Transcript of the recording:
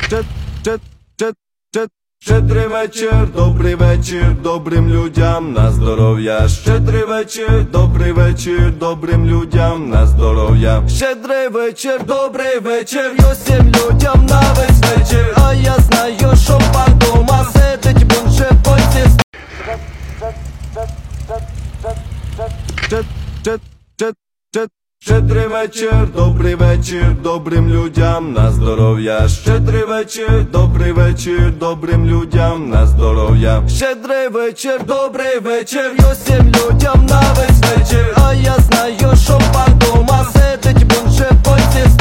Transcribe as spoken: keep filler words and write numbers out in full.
Щед- щед- щед- щед- Щедрий вечір, добрий вечір, добрим людям на здоров'я. Щедрий вечір, добрий вечір, добрим людям на здоров'я. Щедрий вечір, добрий вечір, й усім людям на весь вечір. А я знаю, що пан дома сидить, бо вже пойці. Щед- щед- щед- щед- Щедрий вечір, добрий вечір, добрим людям на здоров'я. Щедрий вечір, добрий вечір, добрим людям на здоров'я. Щедрий вечір, добрий вечір, й усім людям на весь вечір. А я знаю, що пан дома сидить, бо вже пойці.